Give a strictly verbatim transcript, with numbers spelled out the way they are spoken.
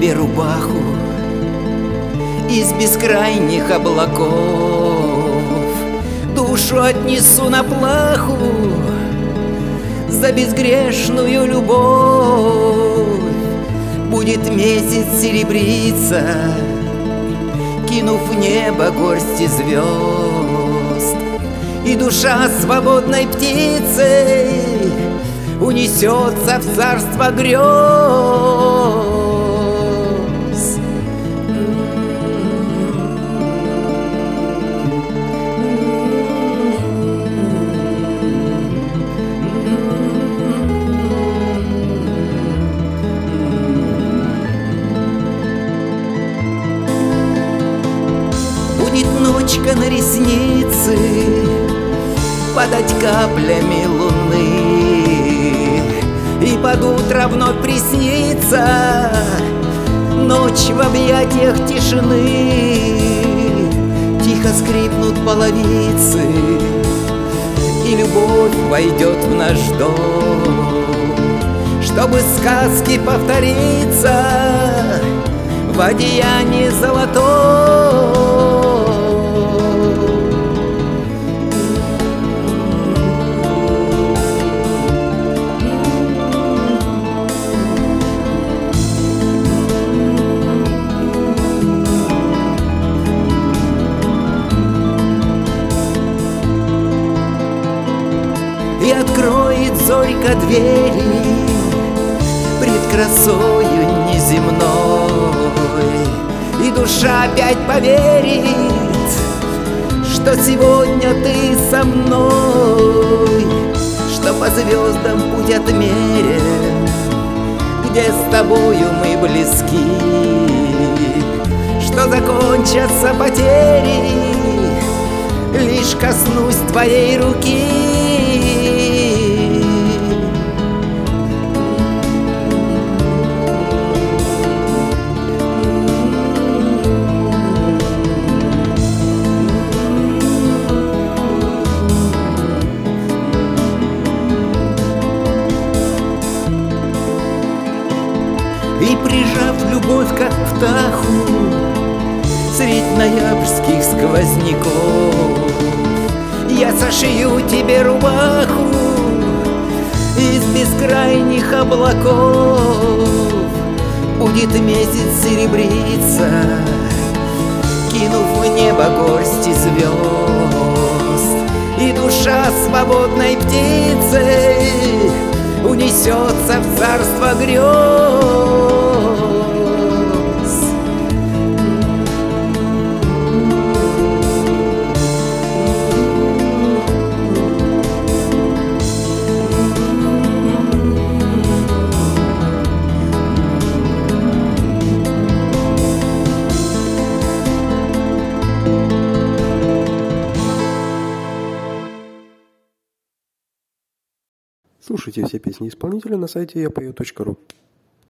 тебе рубаху из бескрайних облаков, душу отнесу на плаху за безгрешную любовь. Будет месяц серебриться, кинув в небо горсти звезд, и душа свободной птицей унесется в царство грез. Будет ночка на ресницы падать каплями луны, и под утро вновь приснится ночь в объятиях тишины. Тихо скрипнут половицы, и любовь войдет в наш дом, чтобы сказки повториться в одеянии золотом. И откроет зорька двери пред красою неземной, и душа опять поверит, что сегодня ты со мной, что по звездам путь отмерен, где с тобою мы близки, что закончатся потери, лишь коснусь твоей руки. И прижав любовь, как птаху, средь ноябрьских сквозняков, я сошью тебе рубаху из бескрайних облаков. Будет месяц серебриться, кинув в небо горсти звезд, и душа свободной птицей унесется в царство грез. Слушайте все песни исполнителя на сайте я пою точка ру.